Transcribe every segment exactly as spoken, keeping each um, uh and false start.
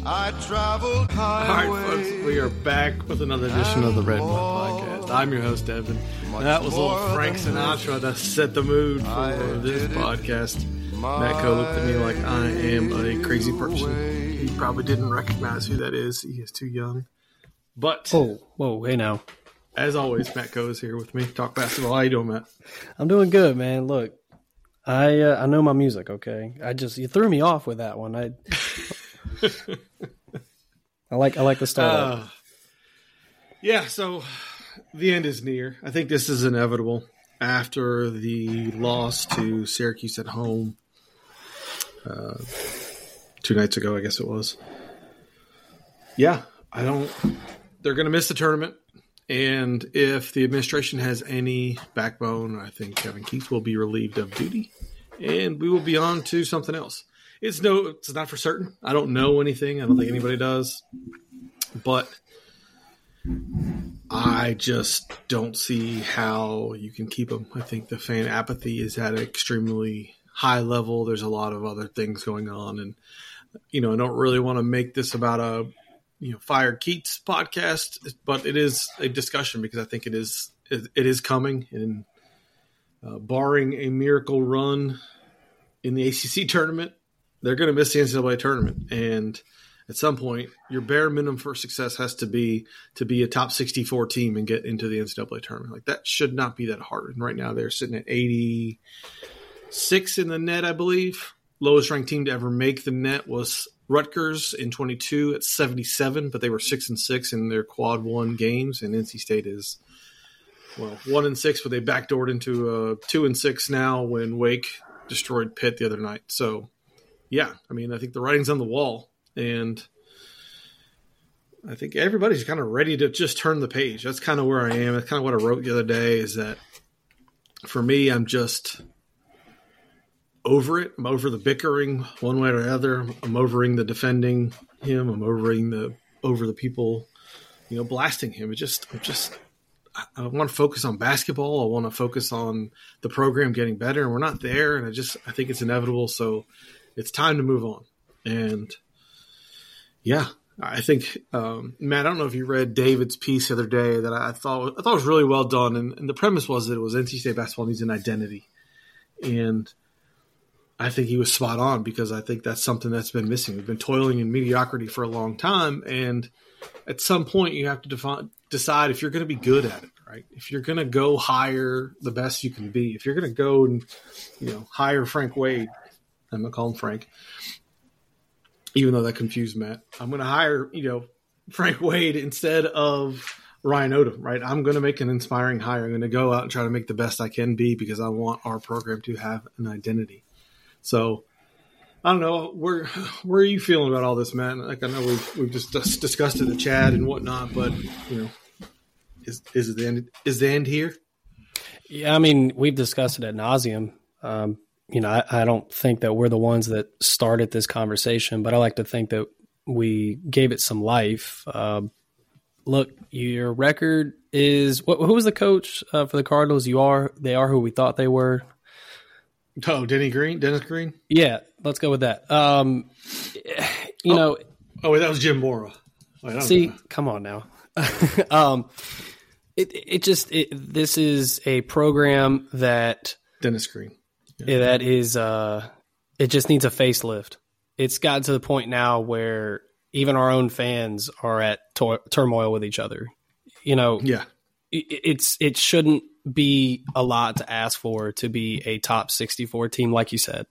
I traveled highways. All right, folks, we are back with another edition of the Red Mud Podcast. I'm your host, Evan. And that was little Frank Sinatra that set the mood for this podcast. Matt Coe looked at me like I am a crazy person. He probably didn't recognize who that is. He is too young. But, oh, whoa, hey now. As always, Matt Coe is here with me. Talk basketball. How you doing, Matt? I'm doing good, man. Look, I uh, I know my music, okay? I just, you threw me off with that one. I I like I like the start. Uh, yeah, so the end is near. I think this is inevitable after the loss to Syracuse at home uh, two nights ago, I guess it was. Yeah, I don't – they're going to miss the tournament. And if the administration has any backbone, I think Kevin Keatts will be relieved of duty, and we will be on to something else. It's no, it's not for certain. I don't know anything. I don't think anybody does. But I just don't see how you can keep them. I think the fan apathy is at an extremely high level. There's a lot of other things going on. And, you know, I don't really want to make this about a, you know, Fire Keatts podcast, but it is a discussion because I think it is, it, it is coming. And uh, barring a miracle run in the A C C tournament, they're going to miss the N C double A tournament. And at some point, your bare minimum for success has to be to be a top sixty-four team and get into the N C double A tournament. Like, that should not be that hard. And right now they're sitting at eighty-six in the net, I believe. Lowest ranked team to ever make the net was Rutgers in twenty-two at seventy-seven, but they were six and six in their quad one games. And N C State is, well, one and six, but they backdoored into a two and six now when Wake destroyed Pitt the other night. So, yeah, I mean, I think the writing's on the wall, and I think everybody's kind of ready to just turn the page. That's kind of where I am. That's kind of what I wrote the other day, is that for me, I'm just over it. I'm over the bickering one way or the other. I'm overing the defending him. I'm overing the over the people, you know, blasting him. It just, I'm just, I want to focus on basketball. I want to focus on the program getting better, and we're not there. And I just, I think it's inevitable. So it's time to move on. And yeah, I think, um, Matt, I don't know if you read David's piece the other day that I thought, I thought was really well done. And, and the premise was that it was N C State basketball needs an identity. And I think he was spot on, because I think that's something that's been missing. We've been toiling in mediocrity for a long time. And at some point you have to define, decide if you're going to be good at it, right? If you're going to go hire the best you can be, if you're going to go and, you know, hire Frank Wade, I'm going to call him Frank, even though that confused Matt. I'm going to hire, you know, Frank Wade instead of Ryan Odom, right? I'm going to make an inspiring hire. I'm going to go out and try to make the best I can be, because I want our program to have an identity. So I don't know. Where where are you feeling about all this, Matt? Like, I know we've we've just discussed it in the chat and whatnot, but, you know, is is it the end? Is the end here? Yeah, I mean, we've discussed it ad nauseum. Um, you know, I, I don't think that we're the ones that started this conversation, but I like to think that we gave it some life. Um, look, your record is what? Who was the coach uh, for the Cardinals? You are. They are who we thought they were. Oh, Denny Green, Dennis Green. Yeah, let's go with that. Um, you oh. know. Oh, wait, that was Jim Mora. Wait, see, know. Come on now. um, it it just it, this is a program that Dennis Green. Yeah. That is, uh, it just needs a facelift. It's gotten to the point now where even our own fans are at to- turmoil with each other. You know, yeah, it, it's it shouldn't be a lot to ask for to be a top sixty-four team, like you said,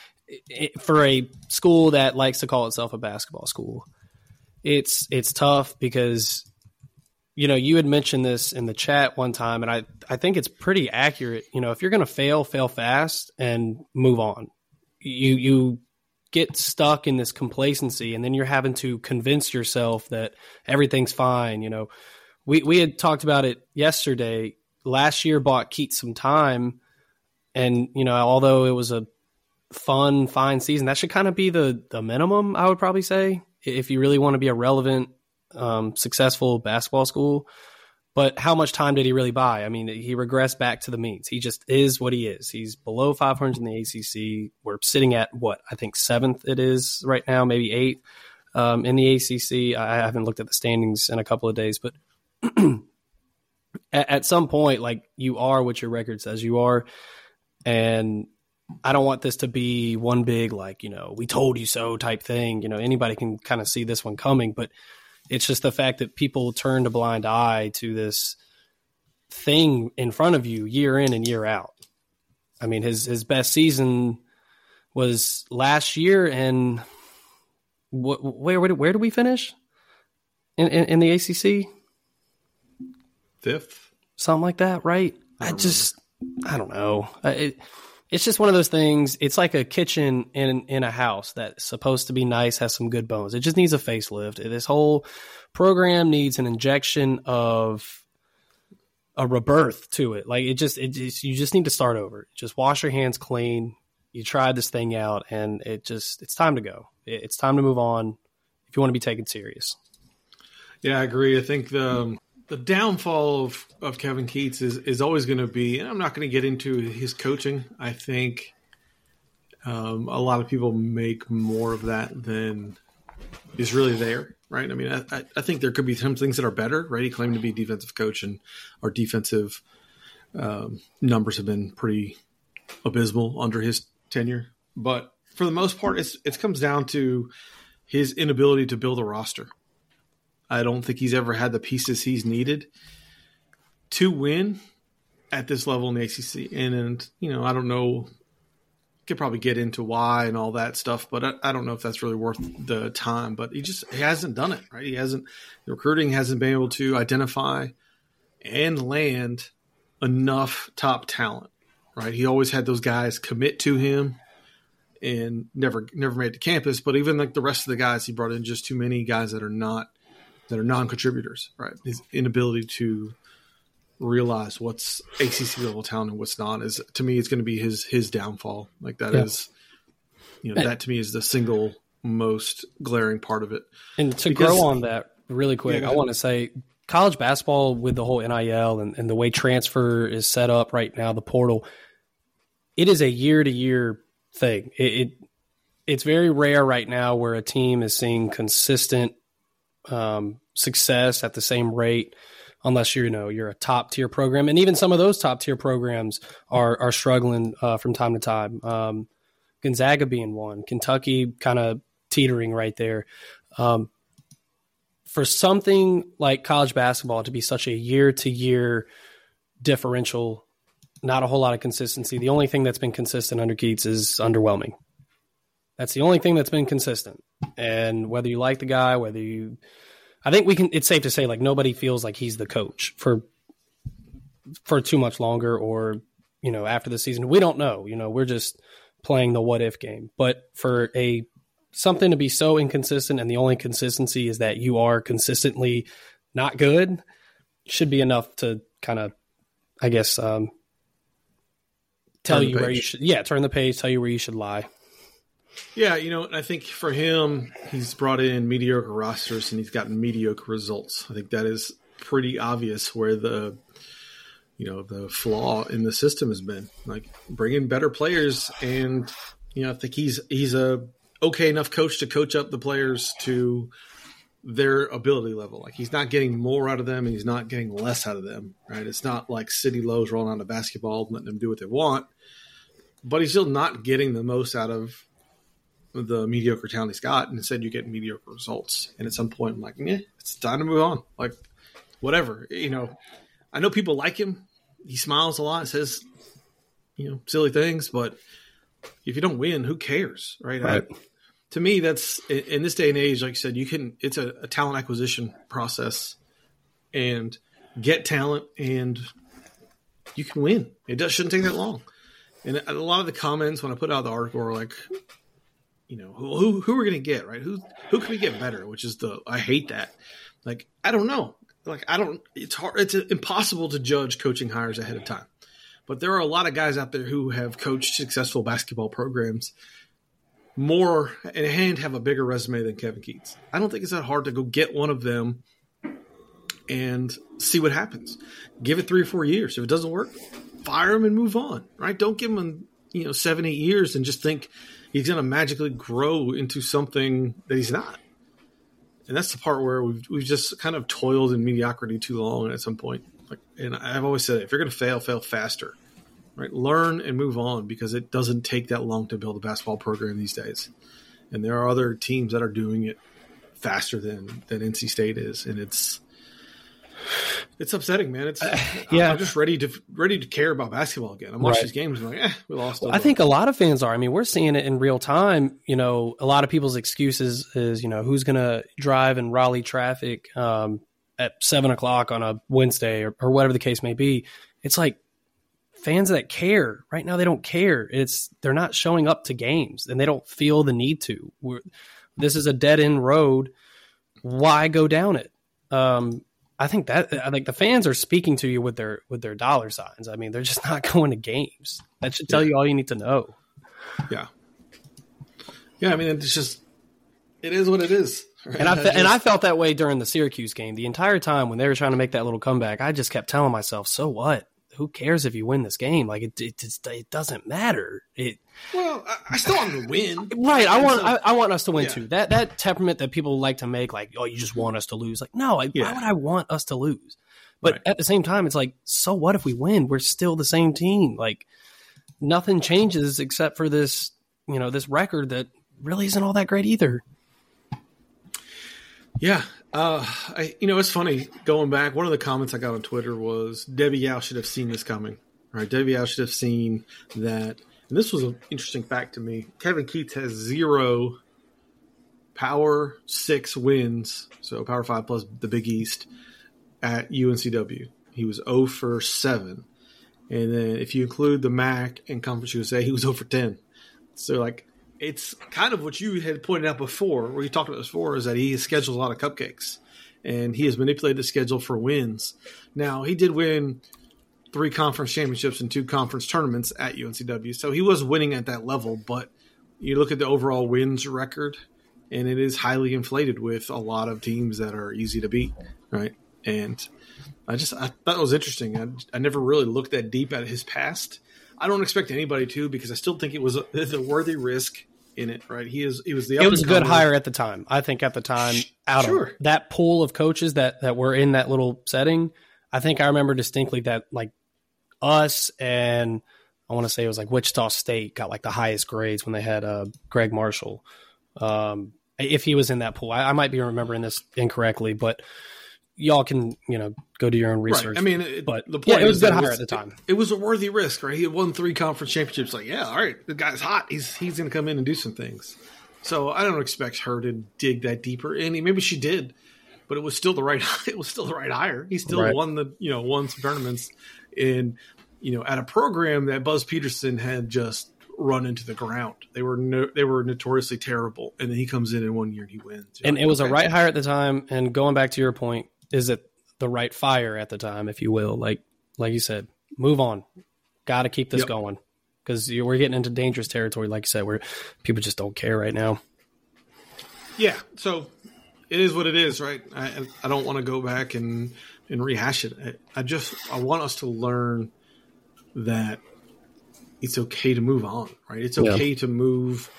it, for a school that likes to call itself a basketball school. It's it's tough because, you know, you had mentioned this in the chat one time, and I, I think it's pretty accurate. You know, if you're going to fail, fail fast and move on. You you get stuck in this complacency, and then you're having to convince yourself that everything's fine. You know, we, we had talked about it yesterday. Last year bought Keatts some time, and, you know, although it was a fun, fine season, that should kind of be the, the minimum, I would probably say, if you really want to be a relevant Um, successful basketball school. But how much time did he really buy? I mean, he regressed back to the means. He just is what he is. He's below five hundred in the A C C. We're sitting at what I think seventh it is right now, maybe eighth. um, in the A C C. I haven't looked at the standings in a couple of days, but at, at some point, like, you are what your record says you are. And I don't want this to be one big, like, you know, we told you so type thing. You know, anybody can kind of see this one coming, but it's just the fact that people turn a blind eye to this thing in front of you year in and year out. I mean, his, his best season was last year, and wh- where, where, where did we finish in, in, in the A C C? Fifth, something like that. Right. I, I just, remember. I don't know. It, It's just one of those things. It's like a kitchen in in a house that's supposed to be nice, has some good bones. It just needs a facelift. This whole program needs an injection of a rebirth to it. Like, it just, it just, you just need to start over. Just wash your hands clean. You tried this thing out, and it just, it's time to go. It's time to move on if you want to be taken serious. Yeah, I agree. I think the the downfall of, of Kevin Keatts is, is always going to be, and I'm not going to get into his coaching. I think um, a lot of people make more of that than is really there, right? I mean, I, I think there could be some things that are better, right? He claimed to be a defensive coach, and our defensive um, numbers have been pretty abysmal under his tenure. But for the most part, it's, it comes down to his inability to build a roster. I don't think he's ever had the pieces he's needed to win at this level in the A C C. And, and you know, I don't know, could probably get into why and all that stuff, but I, I don't know if that's really worth the time. But he just he hasn't done it, right? He hasn't, the recruiting hasn't been able to identify and land enough top talent, right? He always had those guys commit to him and never never made it to campus. But even like the rest of the guys, he brought in just too many guys that are not that are non-contributors, right? His inability to realize what's A C C level talent and what's not is, to me, it's going to be his his downfall. Like that yeah. is, you know, that to me is the single most glaring part of it. And to because, grow on that really quick, yeah, I want to say college basketball with the whole N I L and, and the way transfer is set up right now, the portal, it is a year-to-year thing. It, it it's very rare right now where a team is seeing consistent um, success at the same rate, unless you're, you know, you're a top tier program. And even some of those top tier programs are, are struggling uh, from time to time. Um, Gonzaga being one, Kentucky kind of teetering right there. Um, for something like college basketball to be such a year to year differential, not a whole lot of consistency. The only thing that's been consistent under Keatts is underwhelming. That's the only thing that's been consistent. And whether you like the guy, whether you, I think we can, it's safe to say, like, nobody feels like he's the coach for, for too much longer, or, you know, after the season, we don't know, you know, we're just playing the what if game. But for a, something to be so inconsistent, and the only consistency is that you are consistently not good, should be enough to kind of, I guess, um, tell you where you should, yeah, turn the page, tell you where you should lie. Yeah, you know, I think for him, he's brought in mediocre rosters and he's gotten mediocre results. I think that is pretty obvious where the, you know, the flaw in the system has been. Like, bring in better players, and, you know, I think he's he's a okay enough coach to coach up the players to their ability level. Like, he's not getting more out of them and he's not getting less out of them, right? It's not like City Lowe's rolling out a basketball and letting them do what they want, but he's still not getting the most out of the mediocre talent he's got, and instead you get mediocre results. And at some point I'm like, eh, it's time to move on. Like, whatever, you know, I know people like him. He smiles a lot, says, you know, silly things, but if you don't win, who cares? Right. right. I, to me, that's, in this day and age, like you said, you can, it's a, a talent acquisition process, and get talent and you can win. It does, shouldn't take that long. And a lot of the comments when I put out the article are like, you know, who who we're going to get, right? Who who can we get better? Which is the, I hate that. Like, I don't know. Like, I don't, it's hard, it's impossible to judge coaching hires ahead of time. But there are a lot of guys out there who have coached successful basketball programs more and have a bigger resume than Kevin Keatts. I don't think it's that hard to go get one of them and see what happens. Give it three or four years. If it doesn't work, fire him and move on, right? Don't give him, you know, seven, eight years and just think he's going to magically grow into something that he's not. and that's the part where we've we've just kind of toiled in mediocrity too long at some point. Like, and I've always said, if you're going to fail, fail faster, right? Learn and move on, because it doesn't take that long to build a basketball program these days. And there are other teams that are doing it faster than, than N C State is, and it's it's upsetting, man. It's uh, yeah. I'm just ready to ready to care about basketball again. I'm watching right. these games and I'm like, eh, we lost. Well, I think a lot of fans are. I mean, we're seeing it in real time. You know, a lot of people's excuses is, you know, who's going to drive in Raleigh traffic um, at seven o'clock on a Wednesday or, or whatever the case may be. It's like fans that care right now, they don't care. It's they're not showing up to games and they don't feel the need to. We're, this is a dead end road. Why go down it? Um, I think that I think the fans are speaking to you with their with their dollar signs. I mean, they're just not going to games. That should tell yeah. you all you need to know. Yeah, yeah. I mean, it's just it is what it is. Right? And I fe- just, and I felt that way during the Syracuse game. The entire time when they were trying to make that little comeback, I just kept telling myself, "So what? Who cares if you win this game? Like it, it, it, it doesn't matter." It. Well, I, I still want to win, right? I want, so, I, I want us to win yeah. too. That that temperament that people like to make, like, oh, you just want us to lose. Like, no, I, yeah. why would I want us to lose? But right. at the same time, it's like, so what if we win? We're still the same team. Like, nothing changes except for this, you know, this record that really isn't all that great either. Yeah. Uh, I, you know, it's funny going back. One of the comments I got on Twitter was Debbie Yow should have seen this coming. Right. Debbie Yow should have seen that. And this was an interesting fact to me. Kevin Keatts has zero Power Six wins, so Power Five plus the Big East at U N C W. He was zero for seven, and then if you include the M A C and Conference U S A, he was zero for ten. So, like, it's kind of what you had pointed out before, where you talked about this before, is that he has scheduled a lot of cupcakes, and he has manipulated the schedule for wins. Now, he did win three conference championships and two conference tournaments at U N C W. So he was winning at that level, but you look at the overall wins record and it is highly inflated with a lot of teams that are easy to beat. Right. And I just, I thought it was interesting. I, I never really looked that deep at his past. I don't expect anybody to, because I still think it was a, a worthy risk in it. Right. He is, he was the, it was a good hire at the time. I think at the time out sure. of that pool of coaches that, that were in that little setting, I think I remember distinctly that, like, us and I want to say it was like Wichita State got like the highest grades when they had uh, Greg Marshall. Um, if he was in that pool, I, I might be remembering this incorrectly, but y'all can, you know, go do your own research. Right. I mean, it, but the point yeah, it was is a good that hire was, at the time. It, it was a worthy risk, right? He had won three conference championships. Like, yeah, all right, the guy's hot. He's he's going to come in and do some things. So I don't expect her to dig that deeper. And maybe she did, but it was still the right. It was still the right hire. He still right. won the you know won some tournaments in you know at a program that Buzz Peterson had just run into the ground. They were no, they were notoriously terrible, and then he comes in in one year and he wins. You're and like, it was okay. a right hire at the time. And going back to your point, is it the right fire at the time, if you will? Like like you said, move on. Got to keep this yep. going, because we're getting into dangerous territory, like you said, where people just don't care right now. Yeah, so it is what it is, right? I I don't want to go back and, and rehash it. I, I just I want us to learn that it's okay to move on, right? It's okay yeah. to move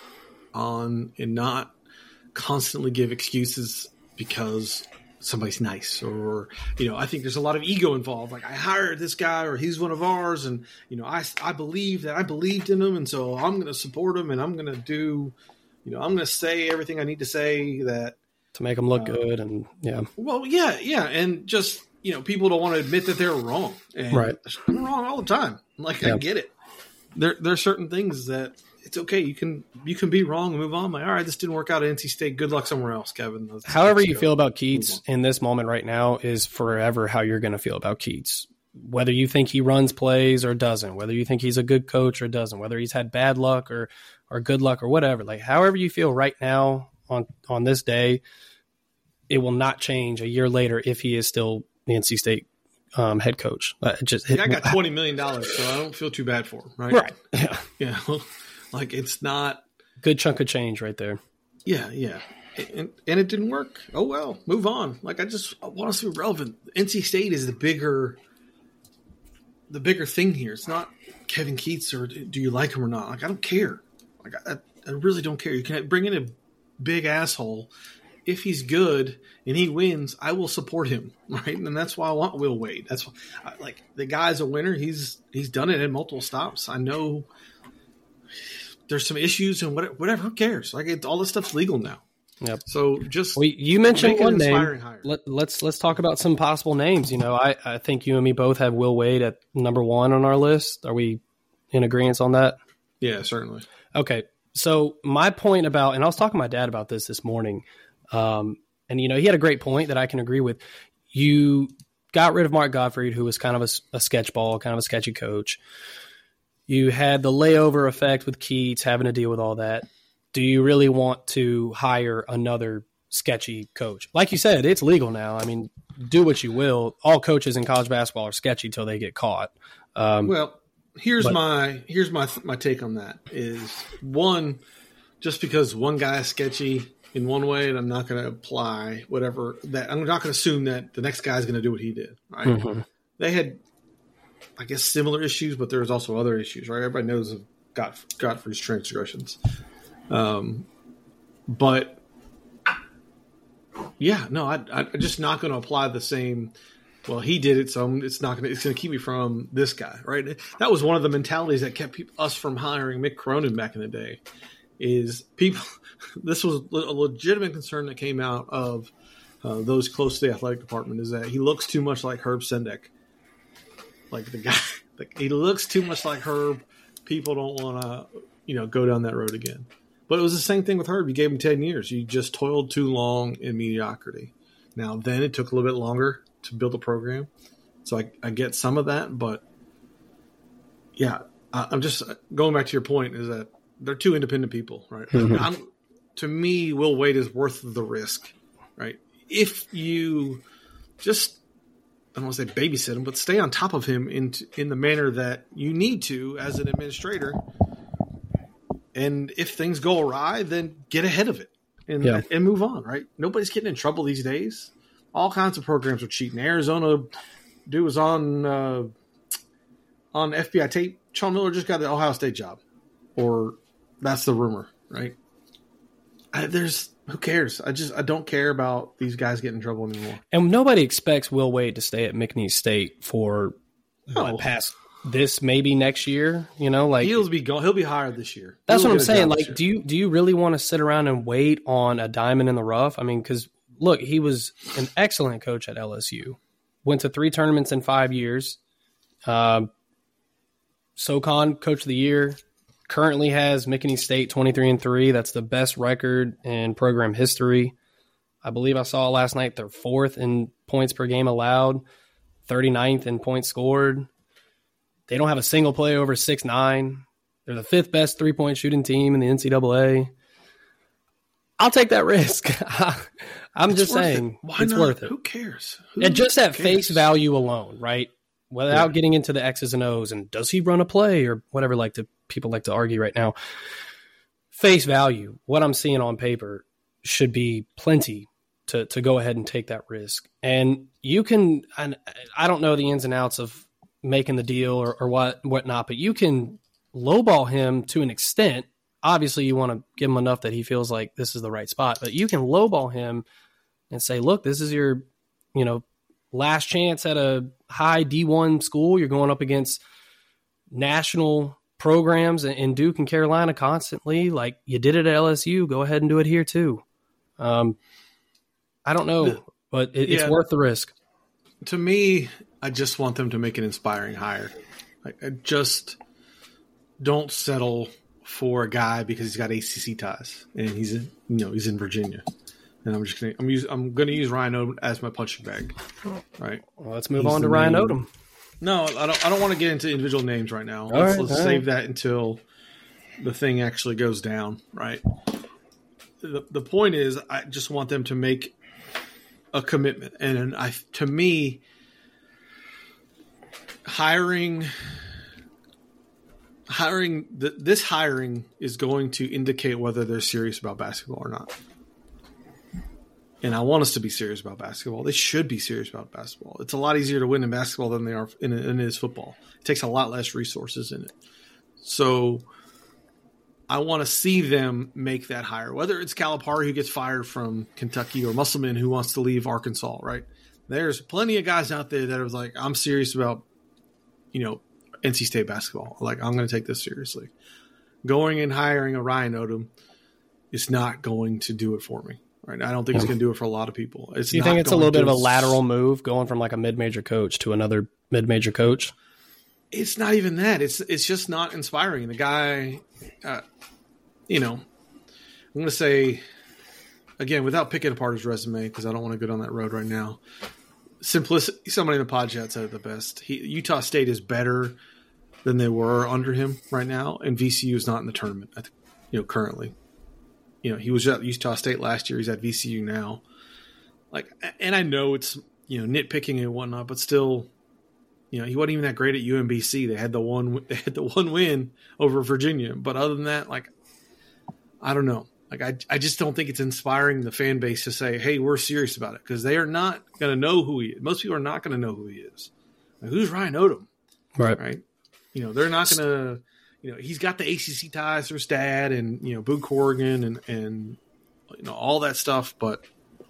on and not constantly give excuses because somebody's nice, or, you know, I think there's a lot of ego involved. Like, I hired this guy, or he's one of ours, and, you know, I, I believe that I believed in him, and so I'm going to support him, and I'm going to do, you know, I'm going to say everything I need to say that to make them look uh, good. And yeah, well, yeah, yeah. And just, you know, people don't want to admit that they're wrong. And right. I'm wrong all the time. Like, yeah. I get it. There, there are certain things that it's okay. You can, you can be wrong and move on. Like, all right, this didn't work out at N C State. Good luck somewhere else, Kevin. Let's, However let's you go. feel about Keatts in this moment right now is forever how you're going to feel about Keatts. Whether you think he runs plays or doesn't, whether you think he's a good coach or doesn't, whether he's had bad luck or, or good luck or whatever, like however you feel right now on, on this day, it will not change a year later if he is still the N C State um, head coach. Uh, just yeah, I got twenty million dollars, so I don't feel too bad for him, right? Right. Yeah. Yeah. Like, it's not good chunk of change right there. Yeah. Yeah. And, and it didn't work. Oh, well, move on. Like, I just I want us to be relevant. N C State is the bigger, the bigger thing here. It's not Kevin Keatts or do you like him or not. Like, I don't care. Like, I, I really don't care. You can bring in a big asshole if he's good and he wins, I will support him, right? And that's why I want Will Wade. That's why, like the guy's a winner. He's he's done it in multiple stops. I know there's some issues and whatever. whatever who cares? Like it, all this stuff's legal now. Yep. So just well, you mentioned make an one name. inspiring hire. Let, let's let's talk about some possible names. You know, I, I think you and me both have Will Wade at number one on our list. Are we in agreement on that? Yeah, certainly. Okay. So my point about, and I was talking to my dad about this this morning, um, and, you know, he had a great point that I can agree with. You got rid of Mark Gottfried, who was kind of a, a sketch ball, kind of a sketchy coach. You had the layover effect with Keats having to deal with all that. Do you really want to hire another sketchy coach? Like you said, it's legal now. I mean, do what you will. All coaches in college basketball are sketchy till they get caught. Um, well, Here's but, my here's my my take on that is one, just because one guy is sketchy in one way, and I'm not going to apply whatever that I'm not going to assume that the next guy is going to do what he did. Right? Mm-hmm. They had, I guess, similar issues, but there's also other issues. Right? Everybody knows of Gott, Gottfried's transgressions, um, but yeah, no, I, I'm just not going to apply the same. Well, he did it, so it's not going to. It's going to keep me from this guy, right? That was one of the mentalities that kept people, us from hiring Mick Cronin back in the day. Is people? This was a legitimate concern that came out of uh, those close to the athletic department. Is that he looks too much like Herb Sendek, like the guy. Like he looks too much like Herb. People don't want to, you know, go down that road again. But it was the same thing with Herb. You gave him ten years. You just toiled too long in mediocrity. Now, then it took a little bit longer to build a program. So I, I get some of that, but yeah, I, I'm just going back to your point is that they're two independent people, right? Mm-hmm. I'm, to me, Will Wade is worth the risk, right? If you just, I don't want to say babysit him, but stay on top of him in, in the manner that you need to as an administrator. And if things go awry, then get ahead of it and, yeah. and move on, right? Nobody's getting in trouble these days. All kinds of programs are cheating. Arizona dude was on uh, on F B I tape. Sean Miller just got the Ohio State job, or that's the rumor, right? I, there's who cares? I just I don't care about these guys getting in trouble anymore. And nobody expects Will Wade to stay at McNeese State for no. uh, past this maybe next year. You know, like he'll be go, he'll be hired this year. That's he'll what I'm saying. Like, do you do you really want to sit around and wait on a diamond in the rough? I mean, because. Look, he was an excellent coach at L S U. Went to three tournaments in five years. Uh, SoCon Coach of the Year. Currently has McNeese State twenty-three and three. That's the best record in program history. I believe I saw last night they're fourth in points per game allowed, thirty-ninth in points scored. They don't have a single play over six nine. They're the fifth best three-point shooting team in the N C double A. I'll take that risk. I'm it's just saying it. Why it's not? worth it. Who cares? Who and just at cares? face value alone, right? Without yeah. getting into the X's and O's and does he run a play or whatever like the people like to argue right now. Face value, what I'm seeing on paper should be plenty to to go ahead and take that risk. And you can, and I don't know the ins and outs of making the deal or, or what whatnot, but you can lowball him to an extent. Obviously, you want to give him enough that he feels like this is the right spot, but you can lowball him and say, look, this is your, you know, last chance at a high D one school. You're going up against national programs in Duke and Carolina constantly. Like you did it at L S U. Go ahead and do it here too. Um, I don't know, but it, yeah, it's worth the risk. To me, I just want them to make an inspiring hire. I, I just don't settle for a guy because he's got A C C ties and he's in, you know, he's in Virginia, and I'm just gonna I'm use I'm gonna use Ryan Odom as my punching bag, right? Well, let's move he's on to Ryan main, Odom. No, I don't. I don't want to get into individual names right now. All let's right, let's all save right. that until the thing actually goes down, right? The the point is, I just want them to make a commitment, and I to me, hiring. Hiring the, this hiring is going to indicate whether they're serious about basketball or not. And I want us to be serious about basketball. They should be serious about basketball. It's a lot easier to win in basketball than they are in, in it is football. It takes a lot less resources in it. So I want to see them make that hire, whether it's Calipari who gets fired from Kentucky or Musselman who wants to leave Arkansas, right? There's plenty of guys out there that are like, I'm serious about, you know, N C State basketball. Like, I'm going to take this seriously. Going and hiring a Ryan Odom is not going to do it for me. Right? I don't think it's going to do it for a lot of people. It's do you not think it's a little bit of a lateral s- move going from like a mid-major coach to another mid-major coach? It's not even that. It's it's just not inspiring. The guy, uh, you know, I'm going to say, again, without picking apart his resume, because I don't want to go down that road right now. Simplicity. Somebody in the pod chat said it the best. He, Utah State is better than they were under him right now, and V C U is not in the tournament. I think, you know, currently. You know, he was at Utah State last year. He's at V C U now. Like, and I know it's, you know, nitpicking and whatnot, but still, you know, he wasn't even that great at U M B C. They had the one, they had the one win over Virginia, but other than that, like, I don't know. Like, I, I just don't think it's inspiring the fan base to say, "Hey, we're serious about it," because they are not going to know who he is. Most people are not going to know who he is. Like, who's Ryan Odom? Right. Right. You know, they're not going to. You know, he's got the A C C ties through his dad and, you know, Boo Corrigan and, and, you know, all that stuff. But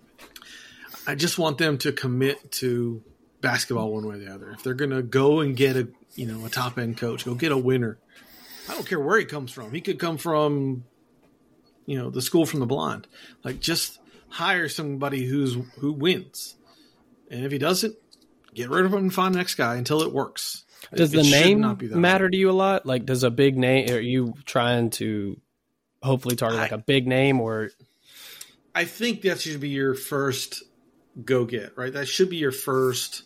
I just want them to commit to basketball one way or the other. If they're going to go and get a, you know, a top end coach, go get a winner. I don't care where he comes from. He could come from, you know, the school from the blind. Like, just hire somebody who's, who wins. And if he doesn't, get rid of him and find the next guy until it works. Does It the should name not be that matter hard. to you a lot? Like, does a big name, are you trying to hopefully target like I- a big name or? I think that should be your first go get, right? That should be your first,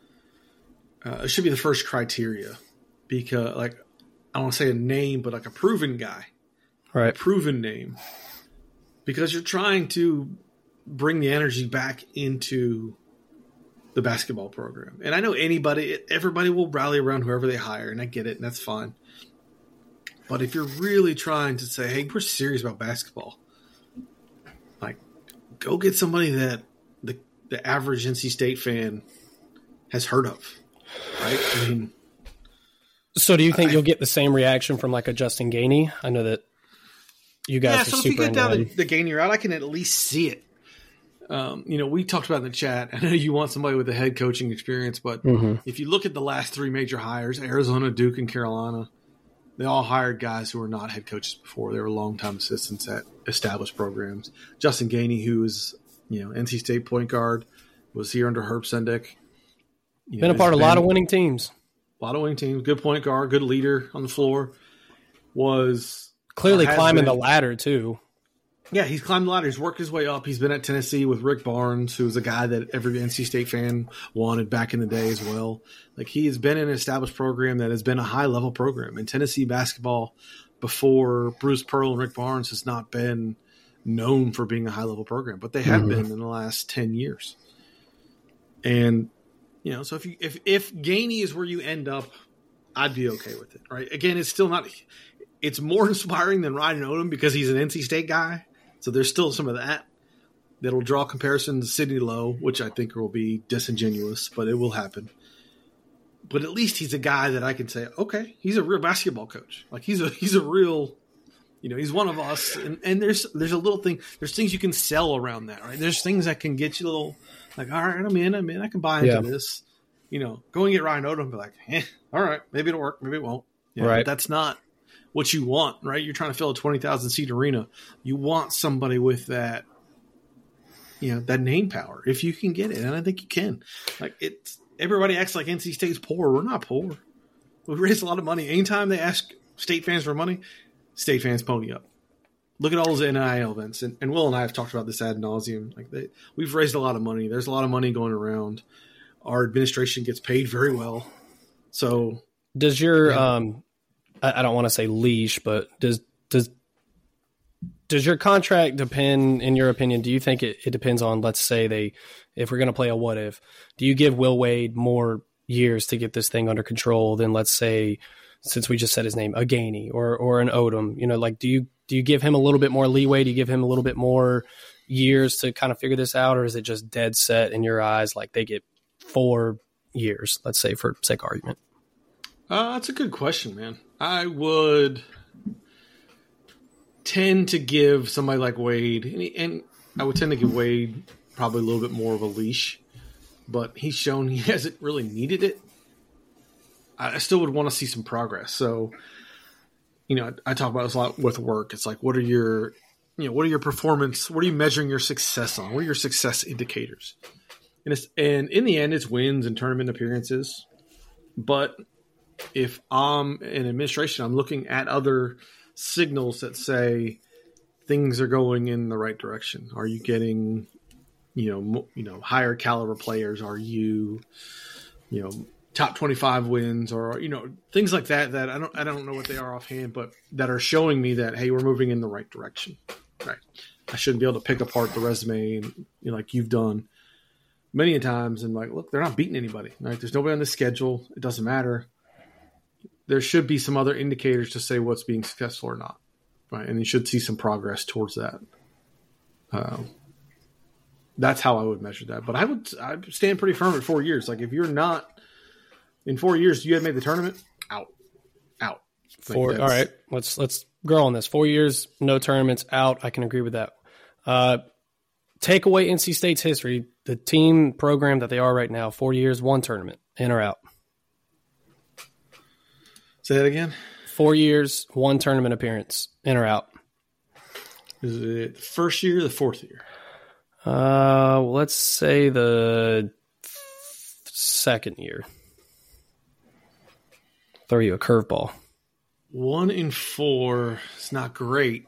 uh, it should be the first criteria because, like, I don't want to say a name, but like a proven guy, Right. a proven name, because you're trying to bring the energy back into the basketball program. And I know anybody, everybody will rally around whoever they hire, and I get it, and that's fine. But if you're really trying to say, hey, we're serious about basketball, like, go get somebody that the, the average N C State fan has heard of, right? I mean, So do you think I- you'll get the same reaction from like a Justin Gainey? I know that you guys yeah, are so if you super get into down the, him. the Gainey route, I can at least see it. Um, you know, we talked about in the chat. I know you want somebody with a head coaching experience, but Mhm. if you look at the last three major hires, Arizona, Duke, and Carolina, they all hired guys who were not head coaches before. They were longtime assistants at established programs. Justin Gainey, who is, you know, N C State point guard, was here under Herb Sendek. You Been know, a part has of a lot been- of winning teams. A lot of winning teams, good point guard, good leader on the floor. Was Clearly uh, has climbing been- the ladder too. Yeah, he's climbed the ladder. He's worked his way up. He's been at Tennessee with Rick Barnes, who's a guy that every N C State fan wanted back in the day as well. Like, he has been in an established program that has been a high-level program. And Tennessee basketball before Bruce Pearl and Rick Barnes has not been known for being a high-level program, but they have Mhm. been in the last ten years. And, you know, so if you if if Gainey is where you end up, I'd be okay with it, right? Again, it's still not – it's more inspiring than Ryan Odom because he's an N C State guy. So there's still some of that that'll draw comparisons to Sidney Lowe, which I think will be disingenuous, but it will happen. But at least he's a guy that I can say, okay, he's a real basketball coach. Like, he's a he's a real, you know, he's one of us. And, and there's there's a little thing, there's things you can sell around that, right? There's things that can get you a little, like, all right, I'm in, I'm in, I can buy into Yeah. this. You know, go and get Ryan Odom and be like, eh, all right, maybe it'll work, maybe it won't. Yeah, Right. But that's not what you want, right? You're trying to fill a twenty thousand seat arena. You want somebody with that, you know, that name power, if you can get it. And I think you can. Like, it's, everybody acts like N C State's poor. We're not poor. We've raised a lot of money. Anytime they ask State fans for money, State fans pony up. Look at all those N I L events. And, and Will and I have talked about this ad nauseum. Like, they, we've raised a lot of money. There's a lot of money going around. Our administration gets paid very well. So Does your Yeah. um, I, I don't want to say leash, but does does does your contract depend? In your opinion, do you think it, it depends on? Let's say they, if we're going to play a what if, do you give Will Wade more years to get this thing under control than, let's say, since we just said his name, a Gainey or or an Odom? You know, like, do you do you give him a little bit more leeway? Do you give him a little bit more years to kind of figure this out, or is it just dead set in your eyes? Like, they get four years, let's say, for sake of argument. Uh, that's a good question, man. I would, tend to give somebody like Wade, and, he, and I would tend to give Wade probably a little bit more of a leash, but he's shown he hasn't really needed it. I still would want to see some progress. So, you know, I, I talk about this a lot with work. It's like, what are your, you know, what are your performance? What are you measuring your success on? What are your success indicators? And it's, and in the end, it's wins and tournament appearances. But if I'm in administration, I'm looking at other signals that say things are going in the right direction. Are you getting, you know, mo- you know, higher caliber players? Are you, you know, top twenty-five wins, or, you know, things like that, that I don't, I don't know what they are offhand, but that are showing me that, hey, we're moving in the right direction. Right. I shouldn't be able to pick apart the resume and, you know, like you've done many times and like, look, they're not beating anybody. Like, there's nobody on the schedule. It doesn't matter. There should be some other indicators to say what's being successful or not. Right. And you should see some progress towards that. Um, that's how I would measure that. But I would, I'd stand pretty firm at four years. Like, if you're not, in four years, you had made the tournament, out, out. Four. All right, let's let's grow on this. Four years, no tournaments, out. I can agree with that. Uh, take away N C State's history, the team program that they are right now. Four years, one tournament, in or out. Say that again. Four years, one tournament appearance, in or out. Is it the first year or the fourth year? Uh, well, let's say the second year. Throw you a curveball. One in four is not great.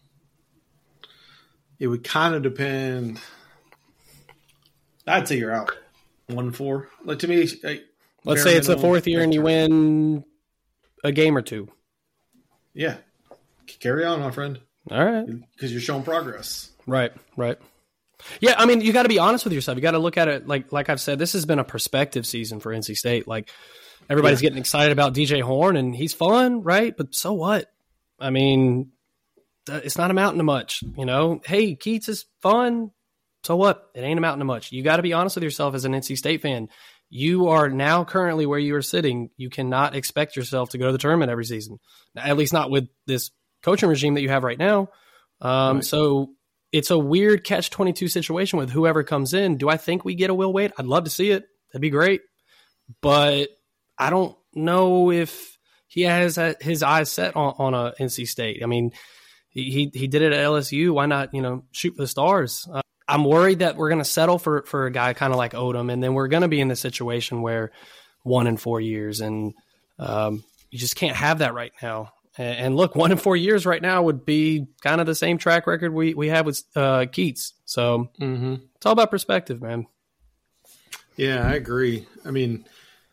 It would kind of depend. I'd say you're out. One in four. Like, to me, like, let's say it's the fourth year and you win a game or two. Yeah. Carry on, my friend. All right. Because you're showing progress. Right, right. Yeah, I mean, you got to be honest with yourself. You got to look at it like like I've said, this has been a perspective season for N C State. Like, everybody's yeah. getting excited about D J Horn, and he's fun, right? But so what? I mean, it's not amounting to much, you know? Hey, Keats is fun. So what? It ain't amounting to much. You got to be honest with yourself as an N C State fan. You are now currently where you are sitting. You cannot expect yourself to go to the tournament every season, at least not with this coaching regime that you have right now. Um, right. So it's a weird catch twenty-two situation with whoever comes in. Do I think we get a Will Wade? I'd love to see it. That'd be great. But I don't know if he has his eyes set on, on a N C State. I mean, he, he he did it at L S U. Why not, you know, shoot for the stars? Uh, I'm worried that we're going to settle for, for a guy kind of like Odom, and then we're going to be in the situation where one in four years, and um, you just can't have that right now. And, and look, one in four years right now would be kind of the same track record we, we have with uh, Keats. So mm-hmm. It's all about perspective, man. Yeah, I agree. I mean,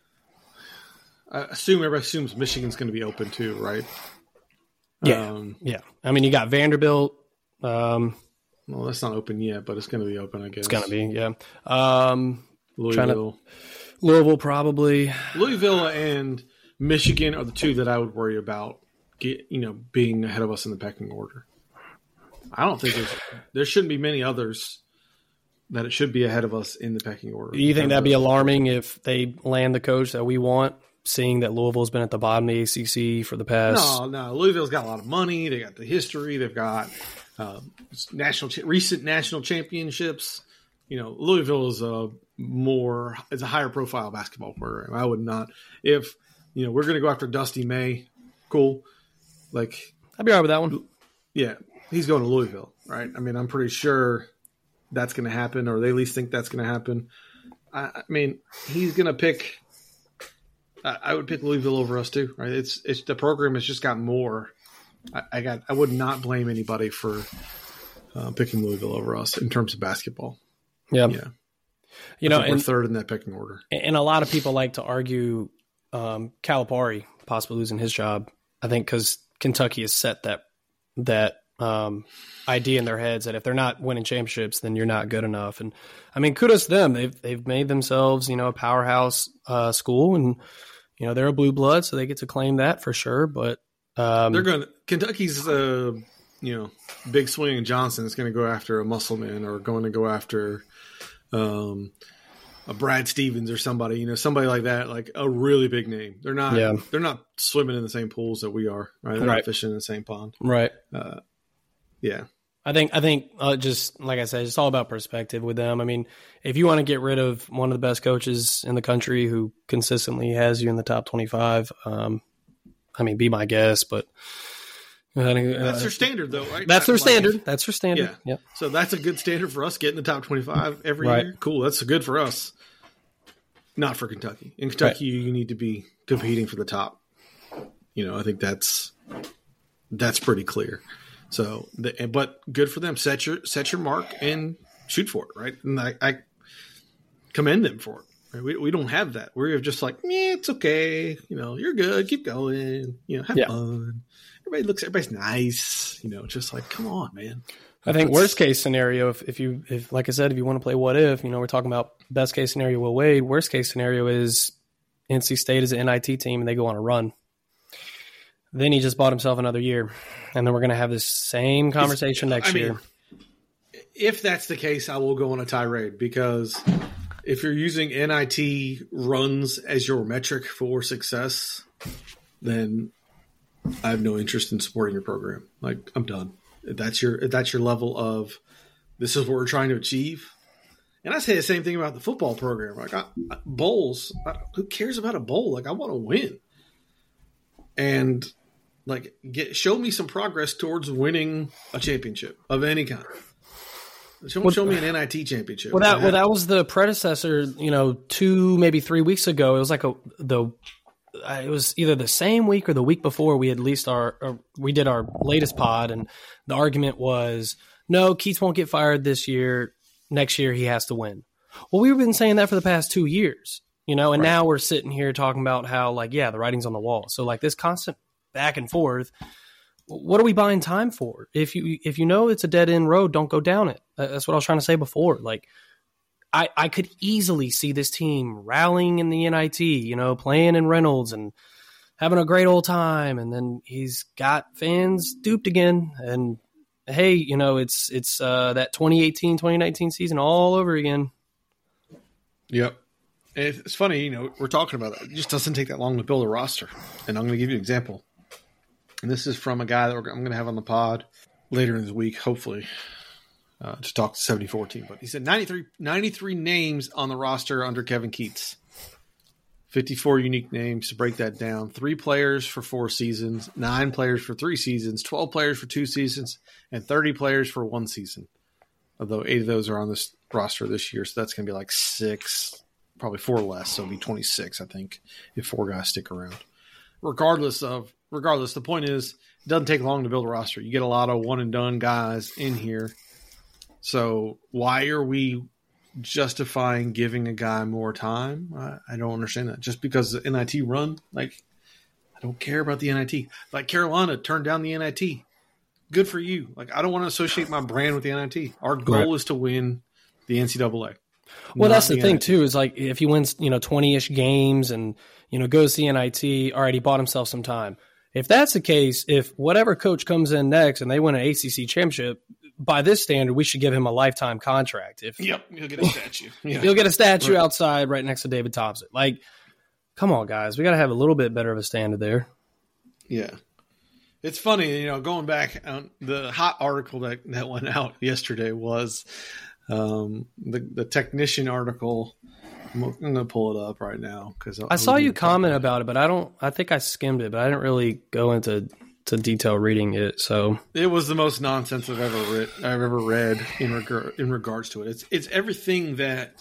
I assume everybody assumes Michigan's going to be open too, right? Yeah, um, yeah. I mean, you got Vanderbilt. Um, well, that's not open yet, but it's going to be open, I guess. It's going to be, yeah. Um, Louisville. To, Louisville, probably. Louisville and Michigan are the two that I would worry about, get, you know, being ahead of us in the pecking order. I don't think there's, there shouldn't be many others that it should be ahead of us in the pecking order. Do you think that'd be alarming if they land the coach that we want, seeing that Louisville's been at the bottom of the A C C for the past? No, no. Louisville's got a lot of money. They got the history. They've got uh, national recent national championships. You know, Louisville is a more is a higher profile basketball program. I would not if you know we're going to go after Dusty May. Cool, like I'd be all right with that one. Yeah, he's going to Louisville, right? I mean, I'm pretty sure that's going to happen, or they at least think that's going to happen. I, I mean, he's going to pick. I, I would pick Louisville over us too, right? It's it's the program has just gotten more. I, I got. I would not blame anybody for uh, picking Louisville over us in terms of basketball. Yeah, yeah. You know, we're and, third in that pecking order. And a lot of people like to argue um, Calipari possibly losing his job. I think because Kentucky has set that that um, idea in their heads that if they're not winning championships, then you're not good enough. And I mean, kudos to them. They've they've made themselves, you know, a powerhouse uh, school, and you know they're a blue blood, so they get to claim that for sure. But um, they're going. Kentucky's uh, you know big swing Johnson is going to go after a Musselman, or going to go after um, a Brad Stevens or somebody. You know, somebody like that, like a really big name. They're not. Yeah. They're not swimming in the same pools that we are. Right. They're right. not fishing in the same pond. Right. Uh, Yeah. I think I think uh, just like I said, it's all about perspective with them. I mean, if you want to get rid of one of the best coaches in the country who consistently has you in the top twenty-five, um, I mean, be my guest, but uh, that's their standard, though, right? That's their like standard. If, that's their standard. Yeah. Yep. So that's a good standard for us getting the top twenty-five every right. year. Cool. That's good for us. Not for Kentucky. In Kentucky, right. you need to be competing for the top. You know, I think that's that's pretty clear. So, the, but good for them. Set your set your mark and shoot for it, right? And I, I commend them for it. Right? We we don't have that. We're just like, yeah, it's okay. You know, you're good. Keep going. You know, have yeah. fun. Everybody looks. Everybody's nice. You know, just like, come on, man. I think worst case scenario, if, if you, if like I said, if you want to play what if, you know, we're talking about best case scenario Will Wade. Worst case scenario is N C State is an N I T team and they go on a run. Then he just bought himself another year, and then we're going to have this same conversation next I mean, year. If that's the case, I will go on a tirade because if you're using N I T runs as your metric for success, then I have no interest in supporting your program. Like, I'm done. If that's your if that's your level of this is what we're trying to achieve. And I say the same thing about the football program. Like I, bowls, I, who cares about a bowl? Like I want to win. And like get show me some progress towards winning a championship of any kind. Show, well, show me an N I T championship. Well, that well that was the predecessor. You know, two maybe three weeks ago. It was like a the. It was either the same week or the week before we had released our, or we did our latest pod, and the argument was, no, Keats won't get fired this year. Next year he has to win. Well, we've been saying that for the past two years, you know, and right. now we're sitting here talking about how, like, yeah, the writing's on the wall. So, like, this constant back and forth, what are we buying time for? If you if you know it's a dead end road, don't go down it. That's what I was trying to say before. Like, I, I could easily see this team rallying in the N I T, you know, playing in Reynolds and having a great old time. And then he's got fans duped again. And, hey, you know, it's it's uh, that twenty eighteen twenty nineteen season all over again. Yep. It's funny, you know, we're talking about that. It just doesn't take that long to build a roster. And I'm going to give you an example. And this is from a guy that we're, I'm going to have on the pod later in this week, hopefully. Uh, to talk to seventy-four team, but he said ninety-three, ninety-three names on the roster under Kevin Keats. fifty-four unique names to break that down. Three players for four seasons, nine players for three seasons, twelve players for two seasons, and thirty players for one season. Although eight of those are on this roster this year, so that's going to be like six, probably four less. So it'll be twenty-six, I think, if four guys stick around. Regardless of, regardless, the point is, it doesn't take long to build a roster. You get a lot of one and done guys in here. So why are we justifying giving a guy more time? I, I don't understand that. Just because the N I T run, like, I don't care about the N I T. Like Carolina turned down the N I T. Good for you. Like, I don't want to associate my brand with the N I T. Our goal right. is to win the N C double A. Well, that's the, the thing, N I T. Too, is like if he wins, you know, twenty-ish games and, you know, goes to the N I T, all right, he bought himself some time. If that's the case, if whatever coach comes in next and they win an A C C championship, by this standard, we should give him a lifetime contract. If Yep, he'll get a statue. Yeah. He'll get a statue right. outside right next to David Thompson. Like, come on, guys. We got to have a little bit better of a standard there. Yeah. It's funny, you know, going back on the hot article that, that went out yesterday was um, the, the technician article. I'm, I'm going to pull it up right now. Cause I, I saw you comment about it, but I don't, I think I skimmed it, but I didn't really go into to detail reading it. So it was the most nonsense I've ever read, I've ever read in regard, in regards to it. It's, it's everything that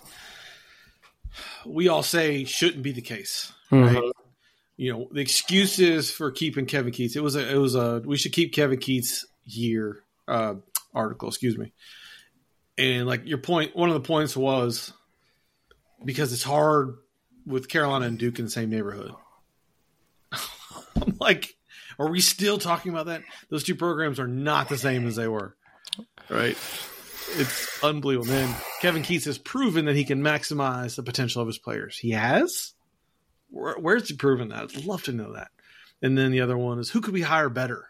we all say shouldn't be the case, right? Mm-hmm. You know, the excuses for keeping Kevin Keats. It was a, it was a, we should keep Kevin Keats year uh, article, excuse me. And like your point, one of the points was because it's hard with Carolina and Duke in the same neighborhood. I'm like, are we still talking about that? Those two programs are not the same as they were, right? It's unbelievable, man. Kevin Keats has proven that he can maximize the potential of his players. He has? Where, where's he proven that? I'd love to know that. And then the other one is, who could we hire better?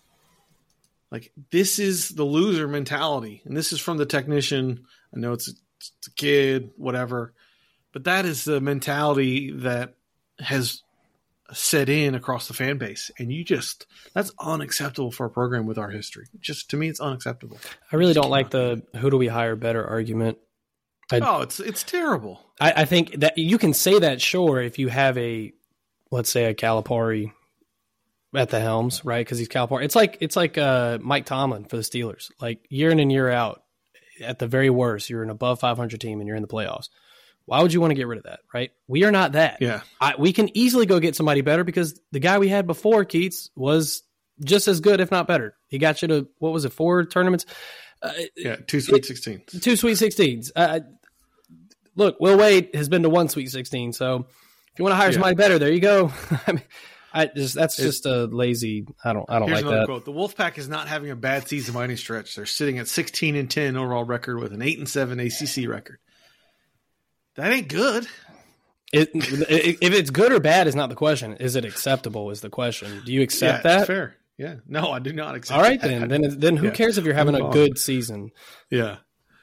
Like, this is the loser mentality. And this is from the technician. I know it's a, it's a kid, whatever. But that is the mentality that has set in across the fan base, and you just that's unacceptable for a program with our history. Just to me, it's unacceptable. I really don't like the who do we hire better argument. I, oh, it's it's terrible. I, I think that you can say that, sure, if you have a, let's say, a Calipari at the helms, right? Because he's Calipari. It's like it's like uh, Mike Tomlin for the Steelers. Like year in and year out, at the very worst, you're an above five hundred team and you're in the playoffs. Why would you want to get rid of that, right? We are not that. Yeah, I, we can easily go get somebody better because the guy we had before, Keats, was just as good, if not better. He got you to, what was it, four tournaments? Uh, yeah, two Sweet Sixteens. Two Sweet Sixteens. Uh, look, Will Wade has been to one Sweet Sixteen, so if you want to hire yeah. somebody better, there you go. I mean, I just that's it's, just a lazy. I don't. I don't here's like another that. Quote. The Wolfpack is not having a bad season by any stretch. They're sitting at sixteen and ten overall record with an eight and seven A C C record. That ain't good. It, if it's good or bad is not the question. Is it acceptable is the question. Do you accept yeah, that? Fair. Yeah. No, I do not accept. All right, that. then. Then then who yeah. cares if you're having Move a on. good season? Yeah.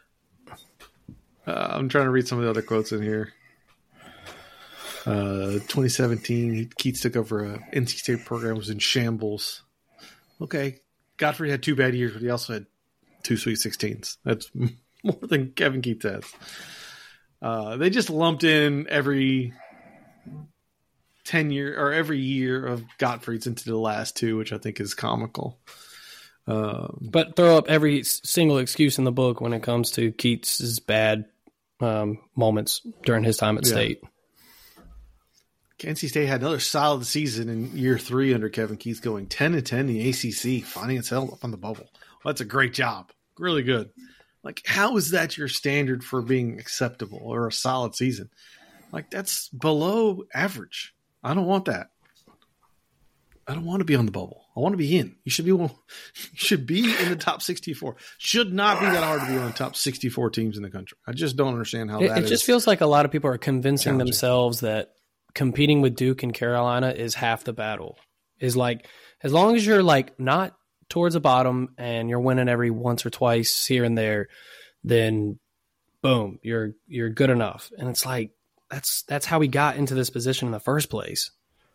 Uh, I'm trying to read some of the other quotes in here. Uh, twenty seventeen, Keats took over a N C State program, was in shambles. Okay, Godfrey had two bad years, but he also had two Sweet Sixteens. That's more than Kevin Keats has. Uh, they just lumped in every ten year or every year of Gottfried's into the last two, which I think is comical. Um, but throw up every single excuse in the book when it comes to Keats's bad um, moments during his time at yeah. State. N C State had another solid season in year three under Kevin Keats, going ten and ten in the A C C, finding itself up on the bubble. Well, that's a great job. Really good. Like, how is that your standard for being acceptable or a solid season? Like, that's below average. I don't want that. I don't want to be on the bubble. I want to be in. You should be you should be in the top sixty-four. Should not be that hard to be on the top sixty-four teams in the country. I just don't understand how it, that it is. It just feels like a lot of people are convincing themselves that competing with Duke and Carolina is half the battle. Is like, as long as you're like not towards the bottom and you're winning every once or twice here and there, then boom, you're you're good enough. And it's like that's that's how we got into this position in the first place.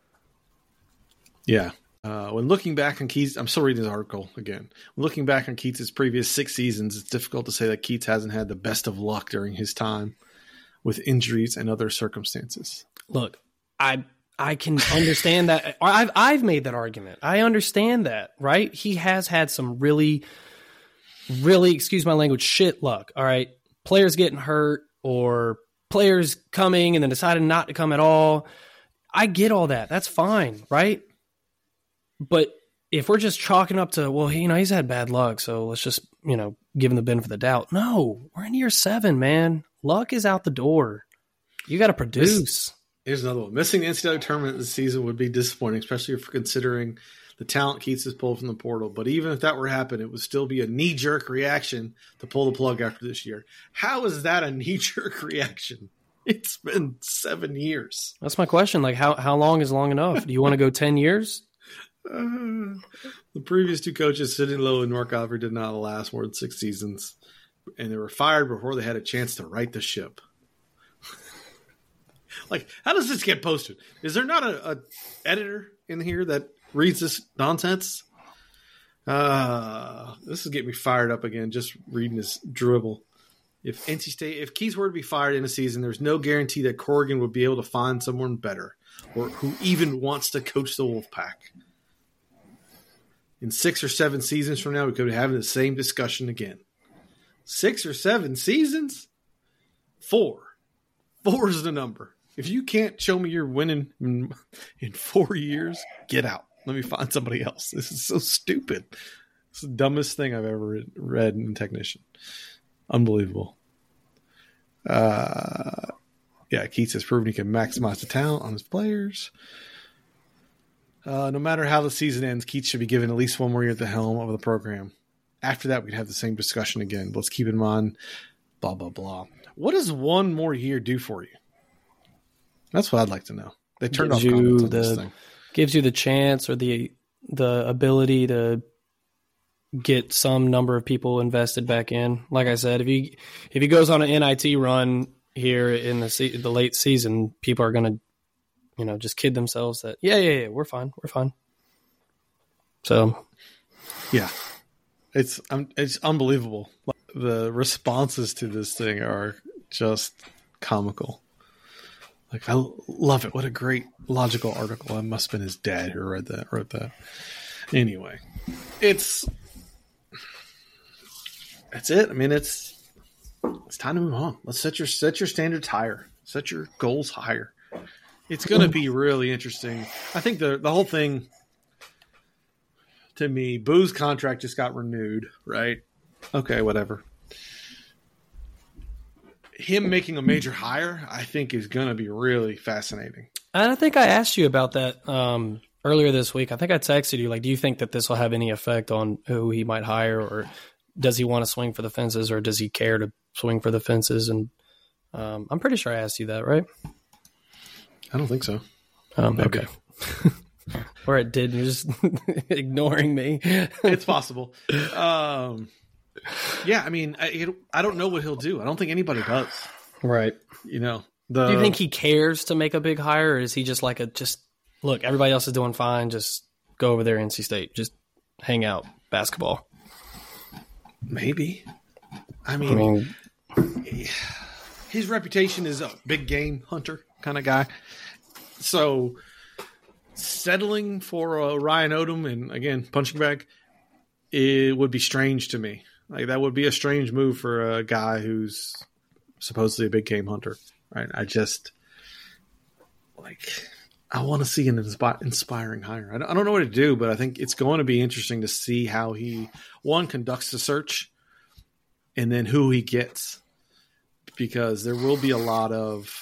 Yeah. Uh, when looking back on Keats, I'm still reading this article again. When looking back on Keats' previous six seasons, it's difficult to say that Keats hasn't had the best of luck during his time with injuries and other circumstances. Look, I I can understand that. I've I've made that argument. I understand that, right? He has had some really, really, excuse my language, shit luck. All right, players getting hurt or players coming and then deciding not to come at all. I get all that. That's fine, right? But if we're just chalking up to, well, you know, he's had bad luck, so let's just, you know, give him the benefit of the doubt. No, we're in year seven, man. Luck is out the door. You got to produce. Here's another one. Missing the N C double A tournament this season would be disappointing, especially if we're considering the talent Keats has pulled from the portal. But even if that were to happen, it would still be a knee-jerk reaction to pull the plug after this year. How is that a knee-jerk reaction? It's been seven years. That's my question. Like, how, how long is long enough? Do you want to go ten years? Uh, the previous two coaches, Sidney Lowe and Mark Godfrey, did not last more than six seasons, and they were fired before they had a chance to right the ship. Like, how does this get posted? Is there not a, a editor in here that reads this nonsense? Uh, this is getting me fired up again, just reading this dribble. If N C State, if Keats were to be fired in a season, there's no guarantee that Corrigan would be able to find someone better or who even wants to coach the Wolfpack. In six or seven seasons from now, we could be having the same discussion again. Six or seven seasons? Four. Four is the number. If you can't show me you're winning in, in four years, get out. Let me find somebody else. This is so stupid. It's the dumbest thing I've ever read, read in Technician. Unbelievable. Uh, yeah, Keats has proven he can maximize the talent on his players. Uh, no matter how the season ends, Keats should be given at least one more year at the helm of the program. After that, we'd have the same discussion again. Let's keep in mind, blah, blah, blah. What does one more year do for you? That's what I'd like to know. They turned gives off comments you on this the thing. Gives you the chance or the the ability to get some number of people invested back in. Like I said, if he if he goes on an N I T run here in the se- the late season, people are going to you know, just kid themselves that, yeah, yeah, yeah, we're fine. We're fine. So, yeah, it's um, it's unbelievable. The responses to this thing are just comical. Like, I love it. What a great logical article. It must have been his dad who read that, wrote that. Anyway, it's, that's it. I mean, it's, it's time to move on. Let's set your, set your standards higher. Set your goals higher. It's going to be really interesting. I think the, the whole thing, to me, Boo's contract just got renewed, right? Okay, whatever. Him making a major hire, I think, is going to be really fascinating. And I think I asked you about that um, earlier this week. I think I texted you, like, do you think that this will have any effect on who he might hire, or does he want to swing for the fences, or does he care to swing for the fences? And um, I'm pretty sure I asked you that, right? I don't think so. Um, okay. Or it did, and you're just ignoring me. It's possible. Um, yeah, I mean, I, I don't know what he'll do. I don't think anybody does. Right. You know, the, do you think he cares to make a big hire, or is he just like a just look? Everybody else is doing fine. Just go over there, N C State. Just hang out, basketball. Maybe. I mean, I mean, his reputation is a big game hunter kind of guy. So settling for a Ryan Odom and, again, punching bag, it would be strange to me. Like, that would be a strange move for a guy who's supposedly a big game hunter, right? I just, like, I want to see an inspi- inspiring hire. I don't, I don't know what to do, but I think it's going to be interesting to see how he, one, conducts the search, and then who he gets. Because there will be a lot of,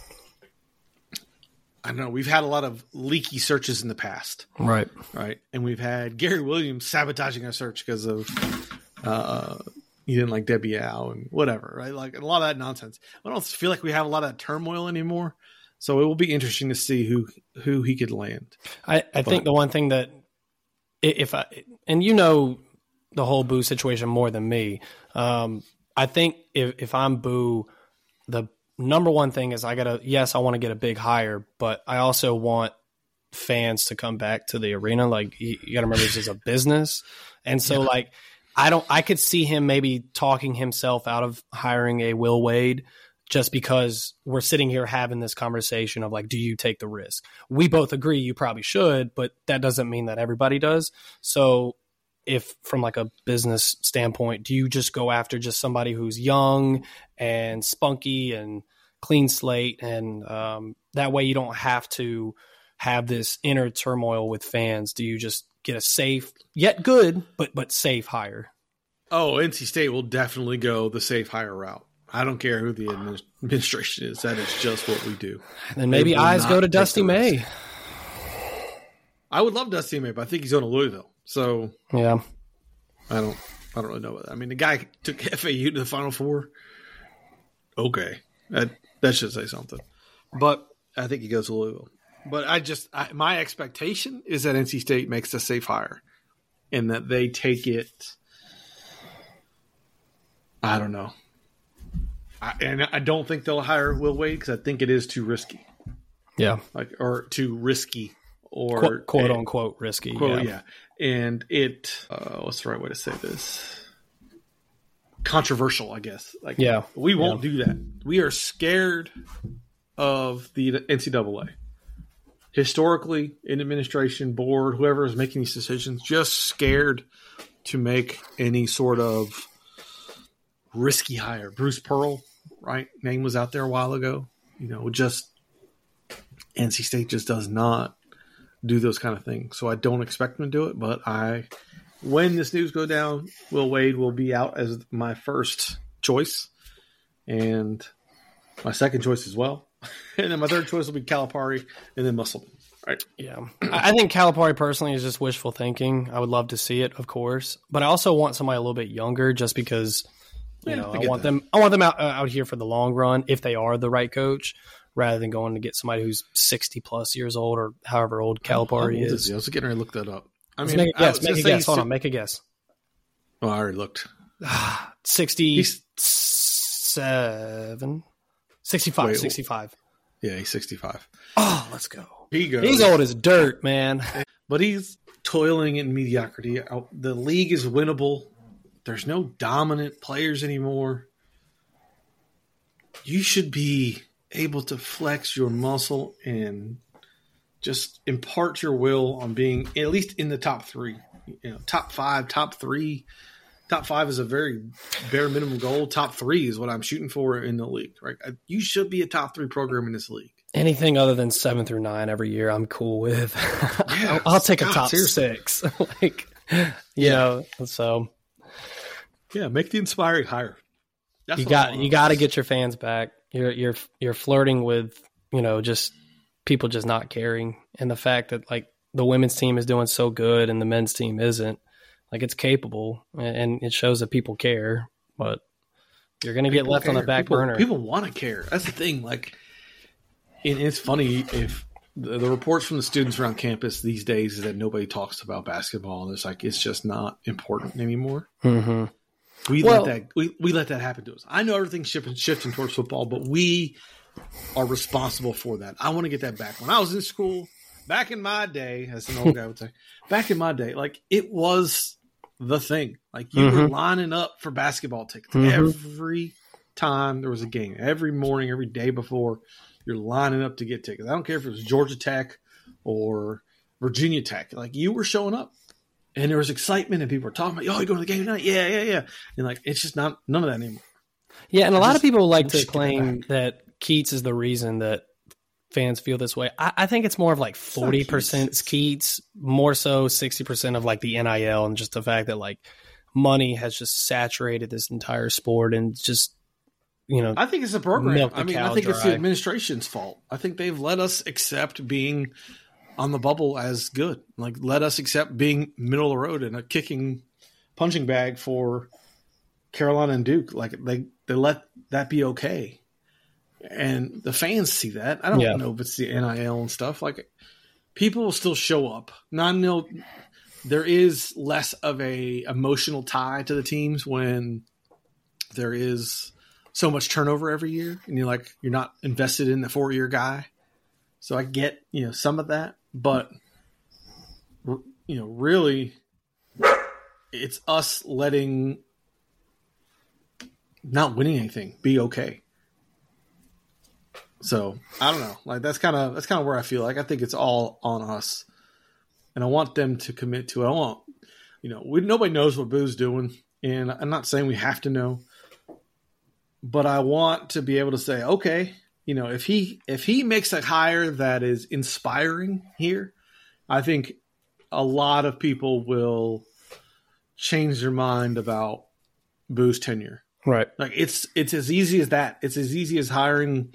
I don't know, we've had a lot of leaky searches in the past. Right. Right. And we've had Gary Williams sabotaging our search because of, uh, he didn't like Debbie Howe and whatever, right? Like, a lot of that nonsense. I don't feel like we have a lot of that turmoil anymore. So it will be interesting to see who, who he could land. I, I but, think the one thing that, if I, and you know the whole Boo situation more than me, um, I think if, if I'm Boo, the number one thing is I got to, yes, I want to get a big hire, but I also want fans to come back to the arena. Like, you, you got to remember, this is a business. And so, yeah. like, I don't, I could see him maybe talking himself out of hiring a Will Wade just because we're sitting here having this conversation of, like, do you take the risk? We both agree you probably should, but that doesn't mean that everybody does. So, if from like a business standpoint, do you just go after just somebody who's young and spunky and clean slate, and um, that way you don't have to have this inner turmoil with fans? Do you just get a safe, yet good, but but safe hire? Oh, N C State will definitely go the safe hire route. I don't care who the administ- administration is. That is just what we do. And maybe eyes go to Dusty May. Risk. I would love Dusty May, but I think he's going to Louisville. So yeah, I don't, I don't really know about that. I mean, the guy took F A U to the Final Four. Okay, that that should say something. But I think he goes to Louisville. But I just, I, my expectation is that N C State makes a safe hire, and that they take it. I don't know, I, and I don't think they'll hire Will Wade because I think it is too risky. Yeah, like or too risky. Or quote, quote a, unquote risky. Quote, yeah. yeah. And it, uh, what's the right way to say this? Controversial, I guess. Like, yeah. We won't yeah. do that. We are scared of the N C double A. Historically, in administration, board, whoever is making these decisions, just scared to make any sort of risky hire. Bruce Pearl, right? Name was out there a while ago. You know, just N C State just does not do those kind of things. So I don't expect them to do it, but I, when this news go down, Will Wade will be out as my first choice and my second choice as well. And then my third choice will be Calipari and then Musselman. Right. Yeah. I think Calipari personally is just wishful thinking. I would love to see it, of course, but I also want somebody a little bit younger just because, you yeah, know, I, I want that. them, I want them out, uh, out here for the long run if they are the right coach, rather than going to get somebody who's sixty plus years old or however old Calipari oh, is. is I was getting ready to look that up. I Let's mean, make a guess. Make a guess. Hold si- on. Make a guess. Oh, I already looked. sixty-seven sixty-five Wait, sixty-five Yeah, he's sixty-five. Oh, let's go. He goes. He's old as dirt, man. But he's toiling in mediocrity. The league is winnable. There's no dominant players anymore. You should be able to flex your muscle and just impart your will on being at least in the top three. You know, top five, top three. Top five is a very bare minimum goal. Top three is what I'm shooting for in the league. Right? You should be a top three program in this league. Anything other than seven through nine every year, I'm cool with. Yeah, I'll, I'll take God, a top seriously. six. like, you Yeah. know, so Yeah, make the inspiring higher. That's you what I got want. you got to get your fans back. You're you're you're flirting with, you know, just people just not caring, and the fact that like the women's team is doing so good and the men's team isn't. Like, it's capable, and it shows that people care, but you're going to get People left on the care. back people, burner. People want to care. That's the thing. Like, and it's funny if the, the reports from the students around campus these days is that nobody talks about basketball, and it's like it's just not important anymore. Mm-hmm. We Well- let that we, we let that happen to us. I know everything's shifting, shifting towards football, but we are responsible for that. I want to get that back. When I was in school, back in my day, as an old guy would say, back in my day, like it was the thing. Like you were Mhm. lining up for basketball tickets Mhm. every time there was a game. Every morning, every day before, you're lining up to get tickets. I don't care if it was Georgia Tech or Virginia Tech. Like you were showing up. And there was excitement, and people were talking about, "Oh, you going to the game tonight? Yeah, yeah, yeah." And like, it's just not none of that anymore. Yeah, and a I lot just- of people like we to should get that claim back. that Keats is the reason that fans feel this way. I, I think it's more of like forty percent Keats. Keats, more so sixty percent of like the N I L, and just the fact that like money has just saturated this entire sport, and just, you know, I think it's the program. Milk the I mean, I cow think it's dry. the administration's fault. I think they've let us accept being on the bubble as good. Like, let us accept being middle of the road and a kicking punching bag for Carolina and Duke. Like, they, they let that be okay. And the fans see that. I don't Yeah. know if it's the N I L and stuff. Like, people will still show up. Non nil. There is less of a emotional tie to the teams when there is so much turnover every year, and you're like, you're not invested in the four year guy. So I get, you know, some of that, but you know, really, it's us letting not winning anything be okay. So I don't know. Like that's kind of that's kind of where I feel like I think it's all on us, and I want them to commit to it. I want, you know, we nobody knows what Boo's doing, and I'm not saying we have to know, but I want to be able to say, okay, you know, if he if he makes a hire that is inspiring here, I think a lot of people will change their mind about Boo's tenure. right. Like it's it's as easy as that. It's as easy as hiring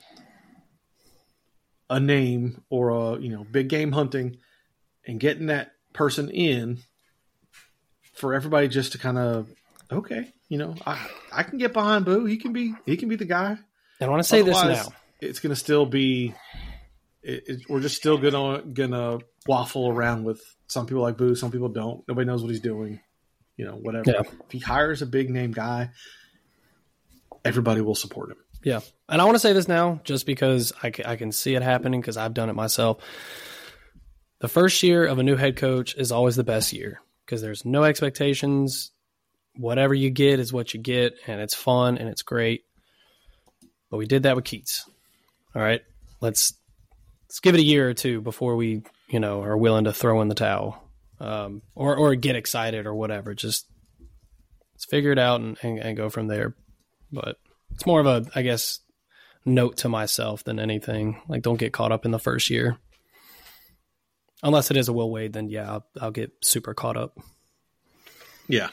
a name or a, you know, big game hunting and getting that person in for everybody just to kind of, okay, you know, I I can get behind Boo. He can be he can be the guy. And I want to say this Otherwise, now. it's going to still be. It, it, we're just still gonna gonna waffle around with some people like Boo, some people don't. Nobody knows what he's doing. You know, whatever. Yeah. If he hires a big name guy, everybody will support him. Yeah. And I want to say this now just because I can, I can see it happening because I've done it myself. The first year of a new head coach is always the best year because there's no expectations. Whatever you get is what you get, and it's fun and it's great. But we did that with Keats. All right. Let's let's give it a year or two before we, you know, are willing to throw in the towel. Um, or or get excited or whatever. Just let's figure it out and, and, and go from there. But it's more of a, I guess, note to myself than anything. Like, don't get caught up in the first year. Unless it is a Will Wade, then yeah, I'll, I'll get super caught up. Yeah.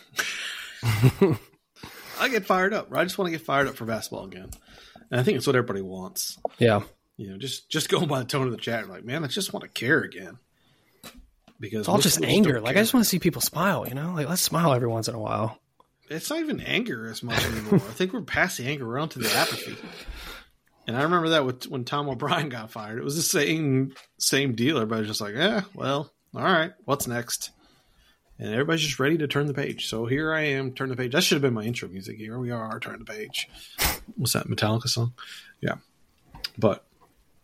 I get fired up. I just want to get fired up for basketball again. And I think it's what everybody wants. Yeah. You know, just, just going by the tone of the chat, like, man, I just want to care again. Because It's all most just people anger. don't Like, care. I just want to see people smile, you know? Like, let's smile every once in a while. It's not even anger as much anymore. I think we're past the anger, we're on to the apathy. And I remember that with, when Tom O'Brien got fired. It was the same same deal. Everybody's just like, yeah, well, all right, what's next? And everybody's just ready to turn the page. So here I am, turn the page. That should have been my intro music. Here we are, turn the page. What's that, Metallica song? Yeah. But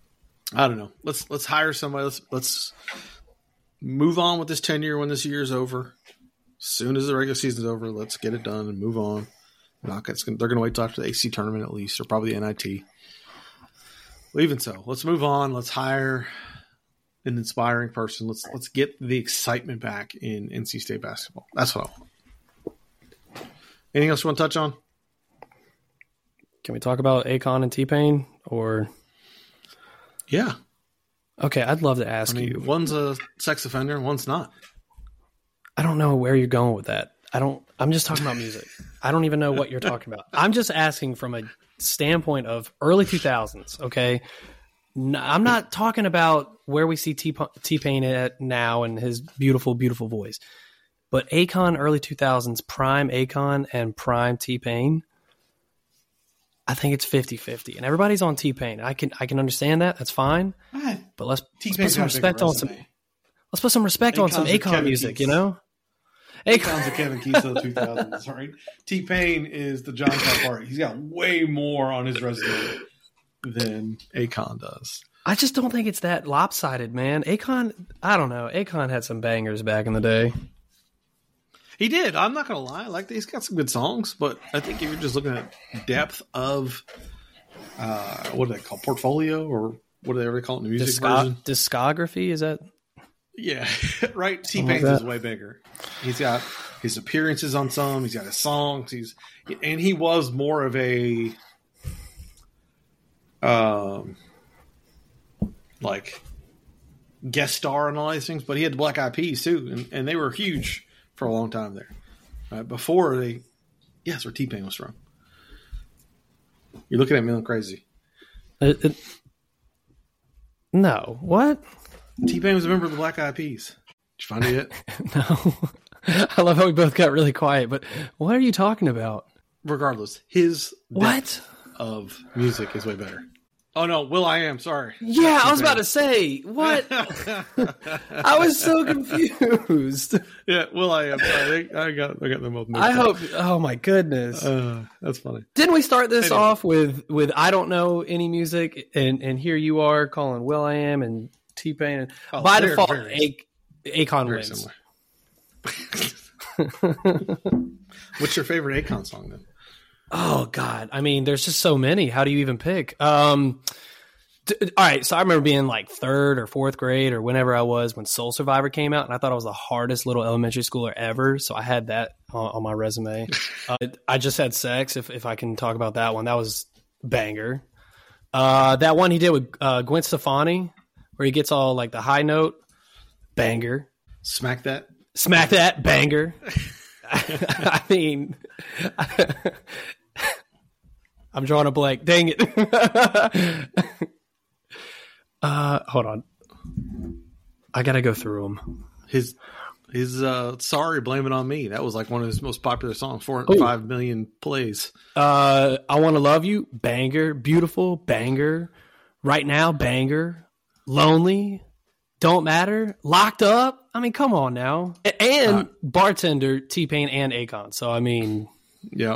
I don't know. Let's let's hire somebody. Let's let's move on with this tenure when this year is over. As soon as the regular season is over, let's get it done and move on. Not gonna, they're going to wait till after the A C tournament at least, or probably the N I T. Well, even so, let's move on. Let's hire an inspiring person. Let's let's get the excitement back in N C State basketball. That's what I want. Anything else you want to touch on? Can we talk about Akon and T-Pain? Or yeah, okay, I'd love to ask I mean, you. One's a sex offender, and one's not. I don't know where you're going with that. I don't. I'm just talking about music. I don't even know what you're talking about. I'm just asking from a standpoint of early two thousands. Okay, no, I'm not talking about where we see T T-Pain at now and his beautiful, beautiful voice. But Akon, early two thousands, prime Akon and prime T-Pain. I think it's fifty-fifty, and everybody's on T-Pain. I can I can understand that. That's fine. Right. But let's, let's T-Pain's put some got a bigger respect on some. resume. Let's put some respect on some Akon's a Akon Kevin music. Keats. You know, Akon's a Kevin Keats of the two thousands, right? T-Pain is the John Calipari. He's got way more on his resume than Akon does. I just don't think it's that lopsided, man. Akon, I don't know. Akon had some bangers back in the day. He did. I'm not going to lie. Like, he's got some good songs, but I think if you're just looking at depth of, uh, what do they call portfolio, or what do they ever call it in the music Disco- version? discography, is that? Yeah, right. Something T-Pain's like is that. way bigger. He's got his appearances on some. He's got his songs. He's and he was more of a, um, like guest star and all these things. But he had the Black Eyed Peas too, and, and they were huge for a long time there. Uh, before they, yeah, that's where T-Pain was from. You're looking at me like crazy. It, it, no, what? T-Pain was a member of the Black Eyed Peas. Did you find it yet? No. I love how we both got really quiet, but what are you talking about? Regardless, his What? depth of music is way better. Oh no, Will I Am. Sorry. Yeah, I was about to say, what? I was so confused. Yeah, Will I Am. Sorry, I got I got them both. mixed I up. hope, oh my goodness. Uh, that's funny. Didn't we start this Anyway. off with, with I don't know any music, and, and here you are calling Will I Am and T-Pain. And Oh, by they're default, very- A- Akon Very wins. similar. What's your favorite Akon song then? Oh God! I mean, there's just so many. How do you even pick? Um, d- all right, so I remember being like third or fourth grade or whenever I was when Soul Survivor came out, and I thought I was the hardest little elementary schooler ever. So I had that on, on my resume. uh, I just had sex. If if I can talk about that one, that was banger. Uh, that one he did with uh, Gwen Stefani, where he gets all like the high note, banger. Smack That. Smack that, banger. I mean, I'm drawing a blank. Dang it. uh, hold on. I gotta go through them. His his uh, Sorry, Blame It On Me. That was like one of his most popular songs. Four Ooh. five million plays. Uh, I Want to Love You, banger. Beautiful, banger. Right Now, banger. Lonely, Don't Matter. Locked Up. I mean, come on now. A- And Uh, Bartender, T-Pain, and Akon. So, I mean, Yeah.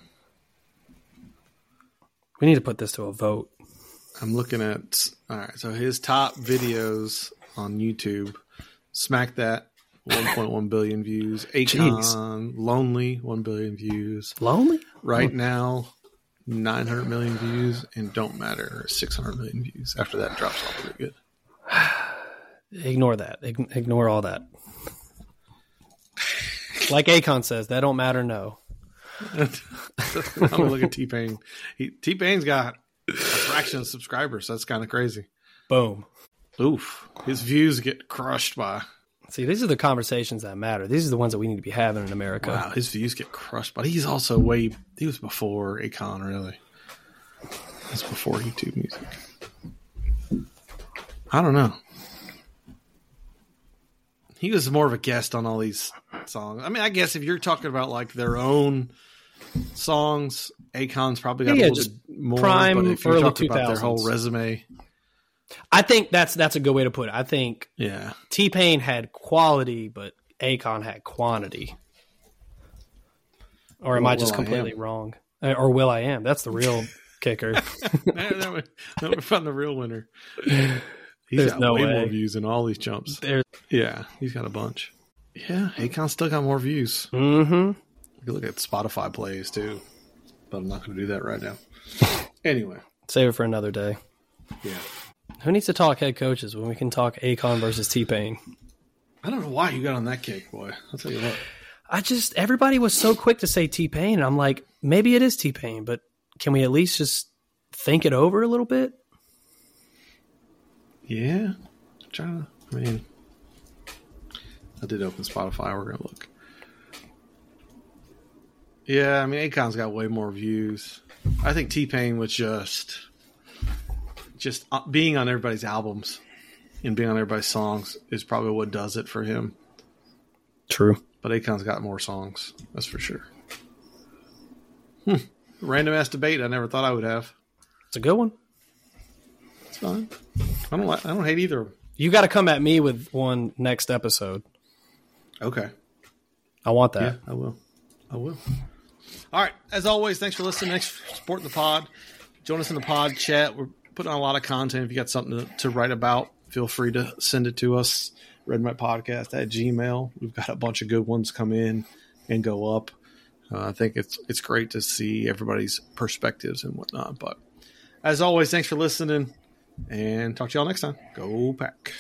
we need to put this to a vote. I'm looking at, all right, so his top videos on YouTube, Smack That, one point one billion views. Akon, Lonely, one billion views. Lonely? Right Now, nine hundred million views. And Don't Matter, six hundred million views. After that, it drops off pretty good. Ignore that. Ign- Ignore all that. Like Akon says, that don't matter, no. I'm going to look at T-Pain. He, T-Pain's got a fraction of subscribers, so that's kind of crazy. Boom. Oof. His views get crushed by, See, these are the conversations that matter. These are the ones that we need to be having in America. wow, his views get crushed. But he's also way, he was before Akon, really. That's before YouTube music. I don't know. He was more of a guest on all these songs. I mean, I guess if you're talking about like their own songs, Akon's probably got Yeah, a little just bit more. prime but if you're early talking about their whole two thousands. resume, I think that's that's a good way to put it. I think yeah, T-Pain had quality, but Akon had quantity. Or am Well, I just Will I completely Am. wrong? Uh, Or Will I Am? That's the real kicker. that, we, that we found the real winner. He's There's got no way way. more views than all these chumps. There's, Yeah, he's got a bunch. Yeah, Akon still got more views. mm-hmm. You can look at Spotify plays too, but I'm not going to do that right now. Anyway, Save it for another day. yeah. Who needs to talk head coaches when we can talk Akon versus T-Pain? I don't know why you got on that kick, boy. I'll tell you what. I just, everybody was so quick to say T-Pain. And I'm like, maybe it is T-Pain, but can we at least just think it over a little bit? Yeah. I'm trying to, I mean, I did open Spotify. We're going to look. Yeah, I mean, Akon's got way more views. I think T-Pain was just, just being on everybody's albums and being on everybody's songs is probably what does it for him. True. But Akon's got more songs. That's for sure. Hmm. Random ass debate I never thought I would have. It's a good one. It's fine. I don't like, I don't hate either of them. You got to come at me with one next episode. Okay. I want that. Yeah, I will. I will. All right. As always, thanks for listening. Thanks for supporting the pod. Join us in the pod chat. We're putting on a lot of content. If you got something to, to write about, feel free to send it to us. Red Mike Podcast at Gmail. We've got a bunch of good ones come in and go up. Uh, I think it's it's great to see everybody's perspectives and whatnot. But as always, thanks for listening, and talk to y'all next time. Go Pack.